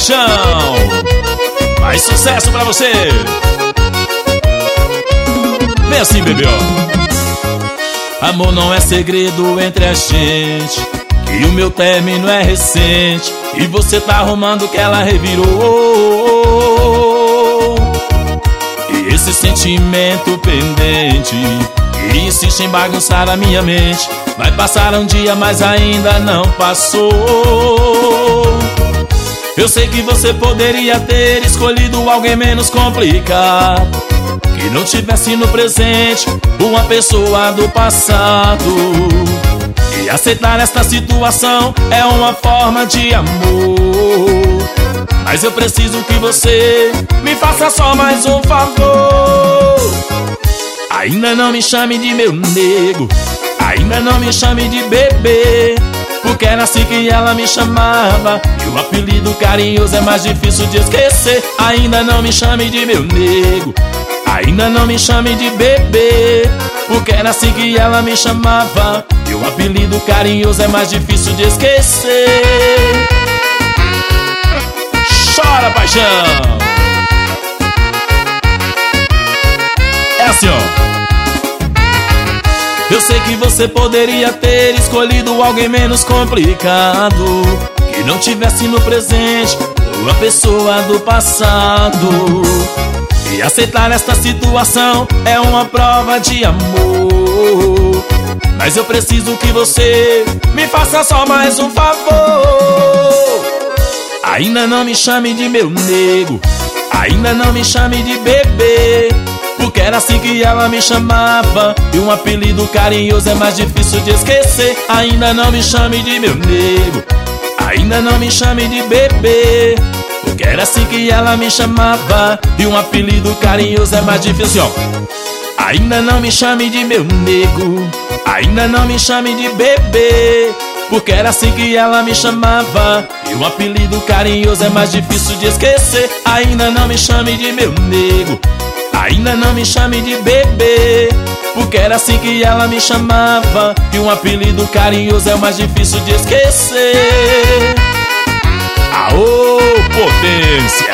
paixão. Mais sucesso pra você. Vem assim, bebê, ó. Amor não é segredo entre a gente, que o meu término é recente e você tá arrumando que ela revirou. E esse sentimento pendente que insiste em bagunçar a minha mente, vai passar um dia, mas ainda não passou. Eu sei que você poderia ter escolhido alguém menos complicado, que não tivesse no presente uma pessoa do passado. E aceitar esta situação é uma forma de amor, mas eu preciso que você me faça só mais um favor. Ainda não me chame de meu nego, ainda não me chame de bebê, porque era assim que ela me chamava, e o apelido carinhoso é mais difícil de esquecer. Ainda não me chame de meu nego, ainda não me chame de bebê, porque era assim que ela me chamava, e o apelido carinhoso é mais difícil de esquecer. Chora, paixão. É assim, ó. Eu sei que você poderia ter escolhido alguém menos complicado, que não tivesse no presente uma pessoa do passado. E aceitar esta situação é uma prova de amor, mas eu preciso que você me faça só mais um favor. Ainda não me chame de meu nego, ainda não me chame de bebê, porque era assim que ela me chamava, e um apelido carinhoso é mais difícil de esquecer. Ainda não me chame de meu nego, ainda não me chame de bebê, porque era assim que ela me chamava, e um apelido carinhoso é mais difícil, ó. Ainda não me chame de meu nego, ainda não me chame de bebê, porque era assim que ela me chamava, e um apelido carinhoso é mais difícil de esquecer. Ainda não me chame de meu nego, ainda não me chame de bebê, porque era assim que ela me chamava, e um apelido carinhoso é mais difícil de esquecer. Aô, potência!